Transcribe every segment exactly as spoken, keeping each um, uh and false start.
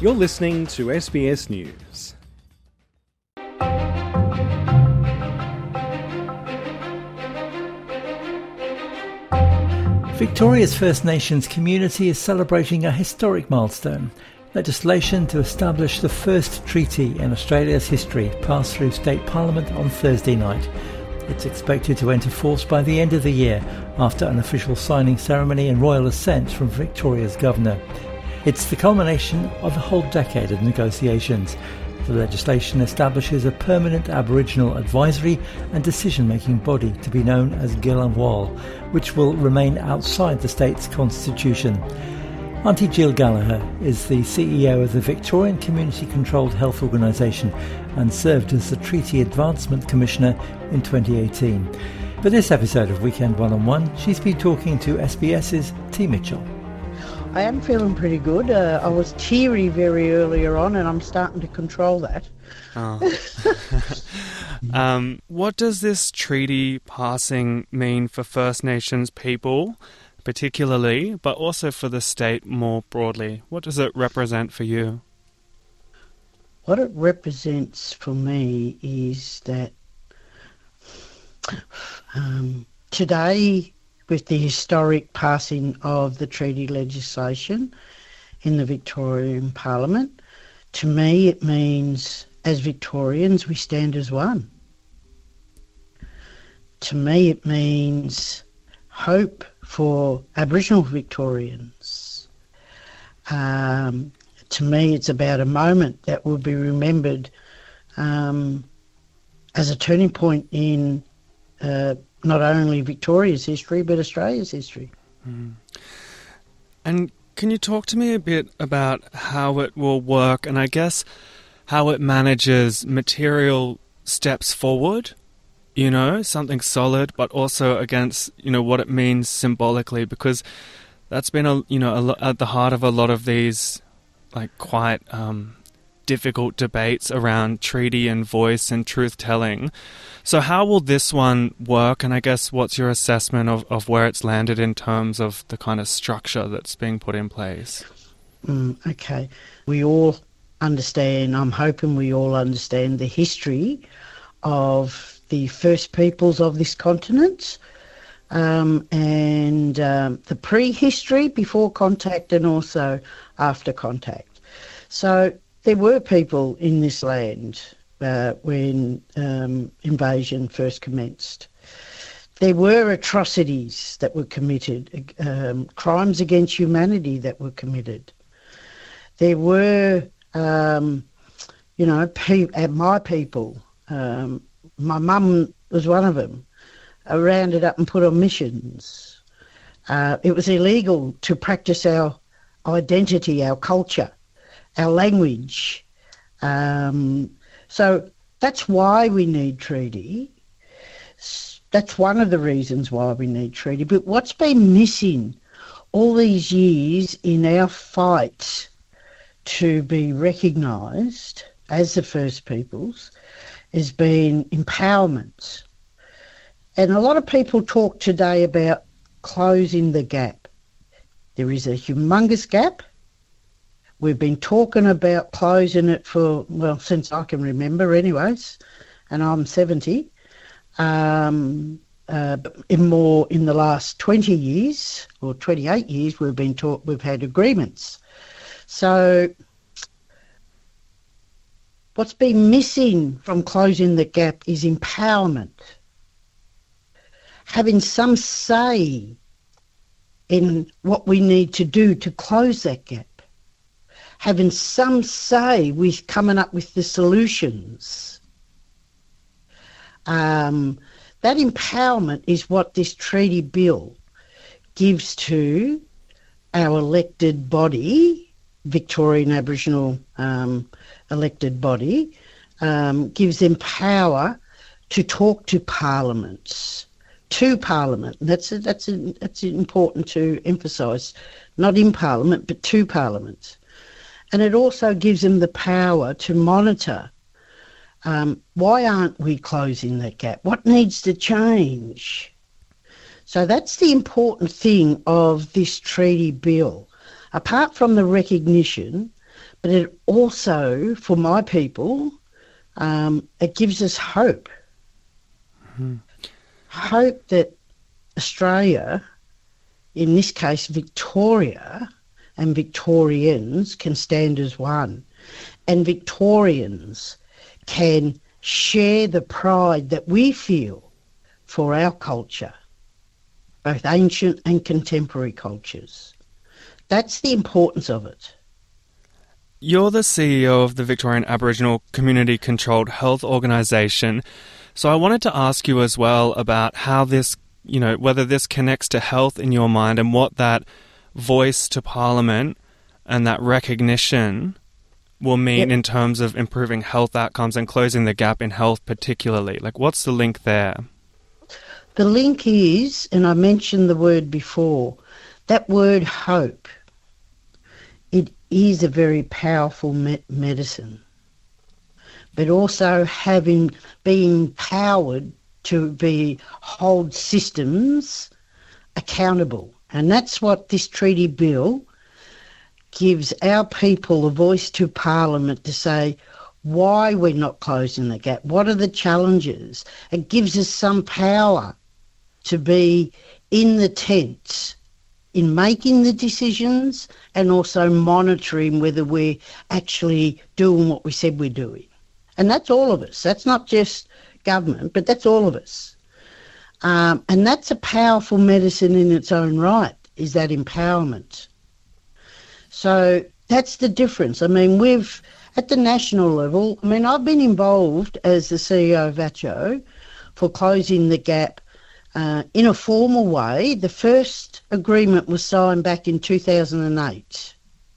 You're listening to S B S News. Victoria's First Nations community is celebrating a historic milestone. Legislation to establish the first treaty in Australia's history passed through State Parliament on Thursday night. It's expected to enter force by the end of the year after an official signing ceremony and royal assent from Victoria's governor. It's the culmination of a whole decade of negotiations. The legislation establishes a permanent Aboriginal advisory and decision-making body to be known as Gillenwall, which will remain outside the state's constitution. Auntie Jill Gallagher is the C E O of the Victorian Community-Controlled Health Organisation and served as the Treaty Advancement Commissioner in twenty eighteen. For this episode of Weekend One-on-One, she's been talking to SBS's T. Mitchell. I am feeling pretty good. Uh, I was teary very earlier on, and I'm starting to control that. Oh. um, what does this treaty passing mean for First Nations people, particularly, but also for the state more broadly? What does it represent for you? What it represents for me is that um, today, with the historic passing of the treaty legislation in the Victorian Parliament, to me it means as Victorians we stand as one. To me it means hope for Aboriginal Victorians. Um, to me it's about a moment that will be remembered um, as a turning point in uh, not only Victoria's history, but Australia's history. Mm. And can you talk to me a bit about how it will work, and I guess how it manages material steps forward, you know, something solid, but also against, you know, what it means symbolically, because that's been, a you know, a lo- at the heart of a lot of these, like, quite um, difficult debates around treaty and voice and truth-telling. So how will this one work? And I guess what's your assessment of, of where it's landed in terms of the kind of structure that's being put in place? Mm, okay. We all understand, I'm hoping we all understand the history of the first peoples of this continent um, and um, the prehistory before contact and also after contact. So there were people in this land Uh, when um, invasion first commenced. There were atrocities that were committed, um, crimes against humanity that were committed. There were, um, you know, pe- my people, um, my mum was one of them, uh, rounded up and put on missions. Uh, it was illegal to practice our identity, our culture, our language. Um, So that's why we need treaty. That's one of the reasons why we need treaty. But what's been missing all these years in our fight to be recognised as the First Peoples has been empowerment. And a lot of people talk today about closing the gap. There is a humongous gap. We've been talking about closing it for, well, since I can remember anyways, and I'm seventy. Um, uh, in more in the last twenty years or twenty-eight years, we've been taught, we've had agreements. So what's been missing from closing the gap is empowerment. Having some say in what we need to do to close that gap. Having some say with coming up with the solutions. Um, that empowerment is what this treaty bill gives to our elected body, Victorian Aboriginal um, elected body, um, gives them power to talk to parliaments, to Parliament. That's that's that's important to emphasise, not in Parliament, but to Parliament. And it also gives them the power to monitor. Um, why aren't we closing that gap? What needs to change? So that's the important thing of this treaty bill. Apart from the recognition but it also, for my people, um, it gives us hope. Mm-hmm. Hope that Australia, in this case Victoria, and Victorians can stand as one. And Victorians can share the pride that we feel for our culture, both ancient and contemporary cultures. That's the importance of it. You're the C E O of the Victorian Aboriginal Community Controlled Health Organisation. So I wanted to ask you as well about how this, you know, whether this connects to health in your mind and what that voice to Parliament and that recognition will mean Yep. in terms of improving health outcomes and closing the gap in health particularly. Like, what's the link there? The link is, and I mentioned the word before, that word hope. It is a very powerful me- medicine, but also having being empowered to be hold systems accountable. And that's what this treaty bill gives our people a voice to Parliament to say why we're not closing the gap. What are the challenges? It gives us some power to be in the tent in making the decisions and also monitoring whether we're actually doing what we said we're doing. And that's all of us. That's not just government, but that's all of us. Um, and that's a powerful medicine in its own right, is that empowerment. So that's the difference. I mean, we've, at the national level, I mean, I've been involved as the C E O of A C C O for closing the gap uh, in a formal way. The first agreement was signed back in two thousand eight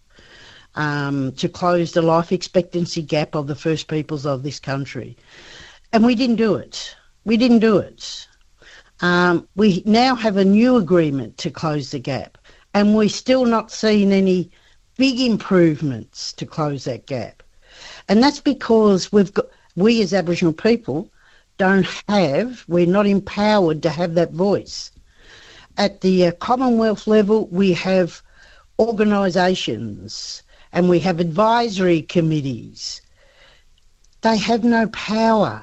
um, to close the life expectancy gap of the First Peoples of this country. And we didn't do it. We didn't do it. Um, we now have a new agreement to close the gap, and we're still not seeing any big improvements to close that gap. And that's because we've got, we as Aboriginal people don't have, we're not empowered to have that voice. At the uh, Commonwealth level, we have organisations and we have advisory committees. They have no power.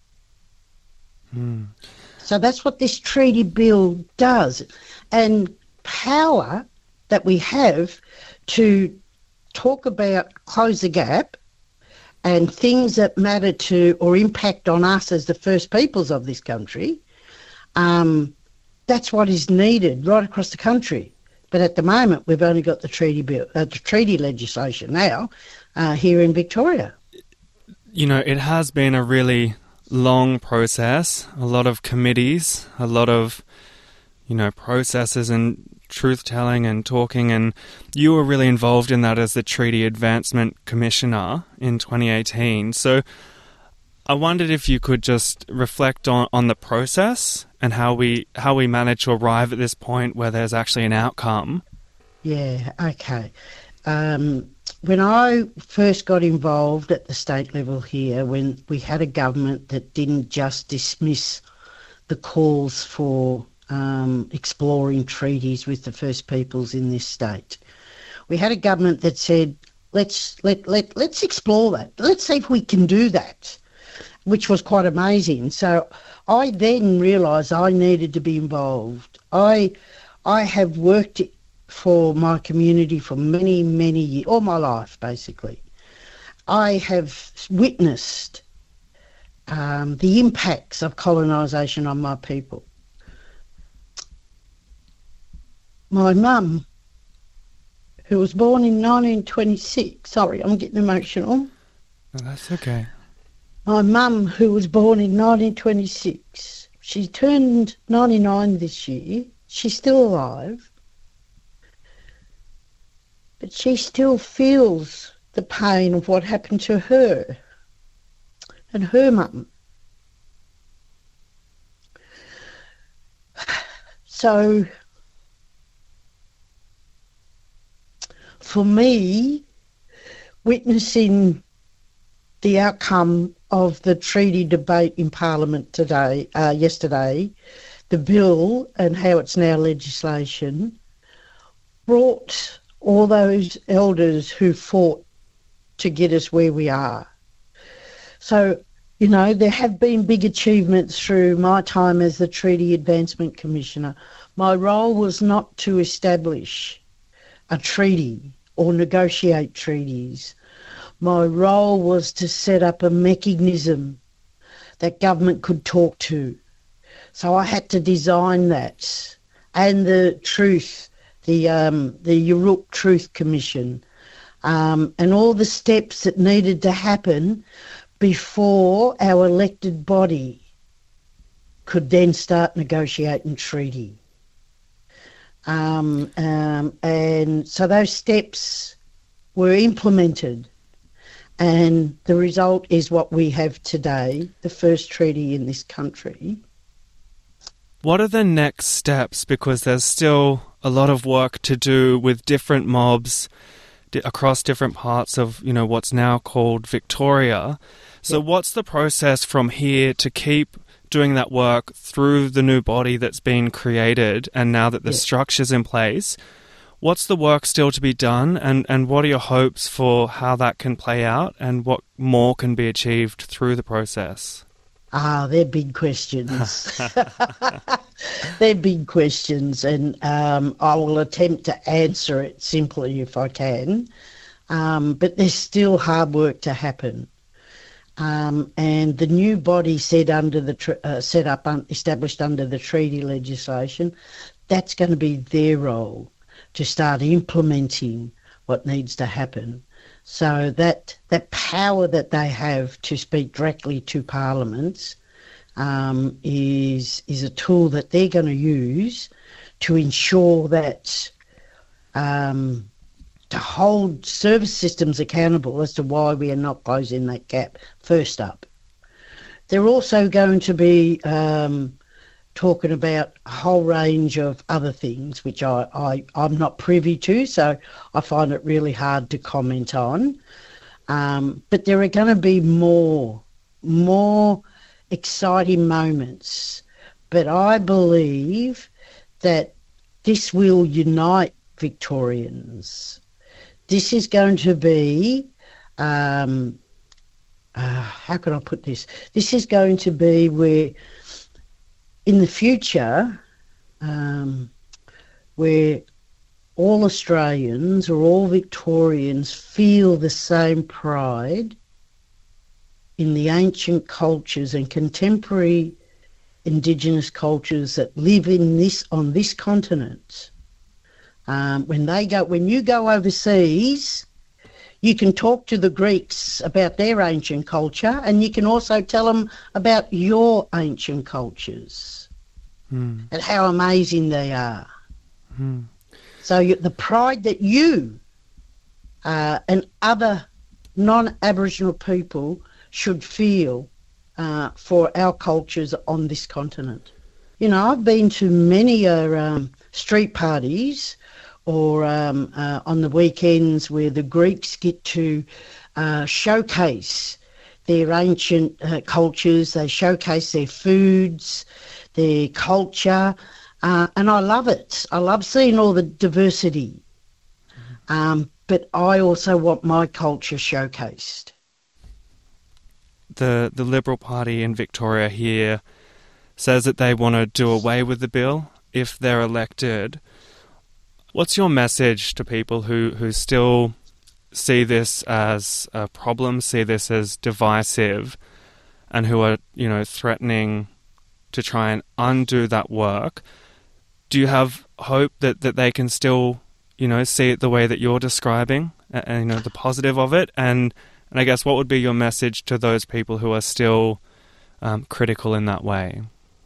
Mm. So that's what this treaty bill does. And power that we have to talk about close the gap and things that matter to or impact on us as the First Peoples of this country, um, that's what is needed right across the country. But at the moment, we've only got the treaty bill, uh, the treaty legislation now uh, here in Victoria. You know, it has been a really long process, a lot of committees, a lot of, you know, processes and truth-telling and talking, and you were really involved in that as the Treaty Advancement Commissioner in twenty eighteen. So I wondered if you could just reflect on, on the process and how we how we managed to arrive at this point where there's actually an outcome. Yeah, okay. Um, when I first got involved at the state level here, when we had a government that didn't just dismiss the calls for um, exploring treaties with the First Peoples in this state, we had a government that said, let's let, let, let's explore that. Let's see if we can do that, which was quite amazing. So I then realised I needed to be involved. I I have worked for my community for many, many years, all my life, basically. I have witnessed um, the impacts of colonisation on my people. My mum, who was born in nineteen twenty-six, sorry, I'm getting emotional. Oh, that's okay. My mum, who was born in nineteen twenty-six, she turned ninety-nine this year. She's still alive. But she still feels the pain of what happened to her and her mum. So, for me, witnessing the outcome of the treaty debate in Parliament today, uh, yesterday, the bill and how it's now legislation, brought all those elders who fought to get us where we are. So, you know, there have been big achievements through my time as the Treaty Advancement Commissioner. My role was not to establish a treaty or negotiate treaties. My role was to set up a mechanism that government could talk to. So I had to design that. And the truth, the um, the Yurruk Truth Commission, um, and all the steps that needed to happen before our elected body could then start negotiating treaty. Um, um, and so those steps were implemented, and the result is what we have today, the first treaty in this country. What are the next steps? Because there's still a lot of work to do with different mobs di- across different parts of, you know, what's now called Victoria. So yeah. What's the process from here to keep doing that work through the new body that's been created, and now that the yeah. structure's in place? What's the work still to be done, and, and what are your hopes for how that can play out, and what more can be achieved through the process? Ah, they're big questions. They're big questions, and um, I will attempt to answer it simply if I can. Um, but there's still hard work to happen. Um, and the new body set under the tr- uh, set up, un- established under the treaty legislation, that's going to be their role to start implementing what needs to happen. So that that power that they have to speak directly to parliaments um, is is a tool that they're going to use to ensure that um, to hold service systems accountable as to why we are not closing that gap. First up, they're also going to be um, talking about a whole range of other things, which I, I, I'm not privy to, so I find it really hard to comment on. Um, but there are going to be more, more exciting moments. But I believe that this will unite Victorians. This is going to be, um, uh, how can I put this? This is going to be where, in the future, um, where all Australians or all Victorians feel the same pride in the ancient cultures and contemporary Indigenous cultures that live in this on this continent. Um, when they go, when you go overseas, you can talk to the Greeks about their ancient culture, and you can also tell them about your ancient cultures mm. and how amazing they are. Mm. So you, the pride that you uh, and other non-Aboriginal people should feel uh, for our cultures on this continent. You know, I've been to many uh, um, street parties or um, uh, on the weekends where the Greeks get to uh, showcase their ancient uh, cultures, they showcase their foods, their culture, uh, and I love it. I love seeing all the diversity, um, but I also want my culture showcased. The, the Liberal Party in Victoria here says that they want to do away with the bill if they're elected. What's your message to people who, who still see this as a problem, see this as divisive, and who are, you know, threatening to try and undo that work? Do you have hope that, that they can still, you know, see it the way that you're describing, and, and you know, the positive of it? And and I guess what would be your message to those people who are still um, critical in that way?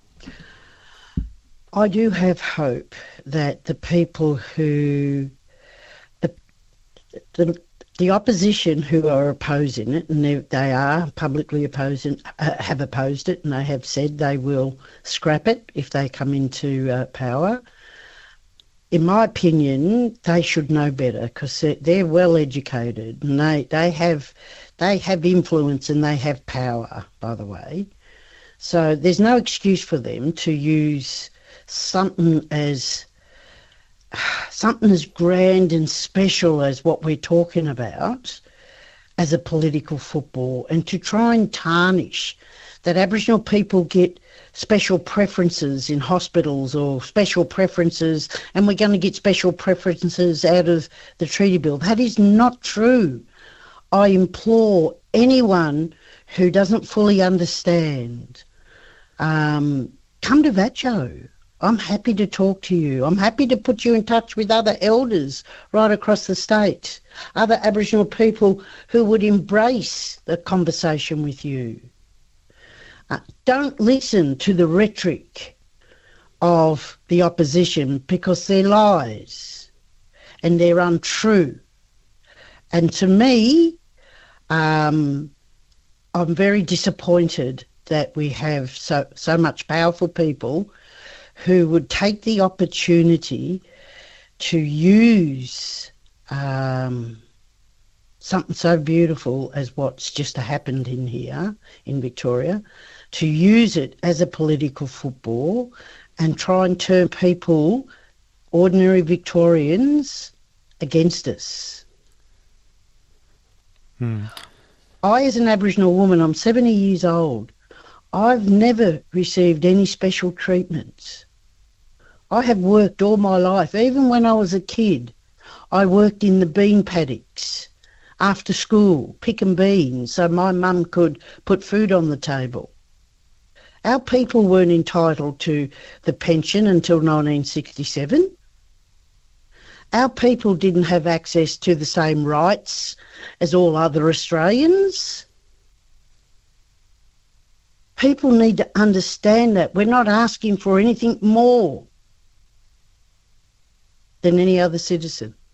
I do have hope that the people who, the, the, the opposition who are opposing it, and they, they are publicly opposing, uh, have opposed it, and they have said they will scrap it if they come into uh, power. In my opinion, they should know better, because they're, they're well educated and they, they have they have influence and they have power, by the way. So there's no excuse for them to use something as something as grand and special as what we're talking about as a political football and to try and tarnish that Aboriginal people get special preferences in hospitals or special preferences and we're going to get special preferences out of the treaty bill. That is not true. I implore anyone who doesn't fully understand, um, come to VATCHO. I'm happy to talk to you. I'm happy to put you in touch with other elders right across the state, other Aboriginal people who would embrace the conversation with you. Uh, don't listen to the rhetoric of the opposition because they're lies and they're untrue. And to me, um, I'm very disappointed that we have so, so much powerful people who would take the opportunity to use um, something so beautiful as what's just happened in here in Victoria, to use it as a political football and try and turn people, ordinary Victorians, against us. Hmm. I, as an Aboriginal woman, I'm seventy years old, I've never received any special treatments. I have worked all my life. Even when I was a kid, I worked in the bean paddocks after school, picking beans so my mum could put food on the table. Our people weren't entitled to the pension until nineteen sixty-seven. Our people didn't have access to the same rights as all other Australians. People need to understand that. We're not asking for anything more than any other citizen.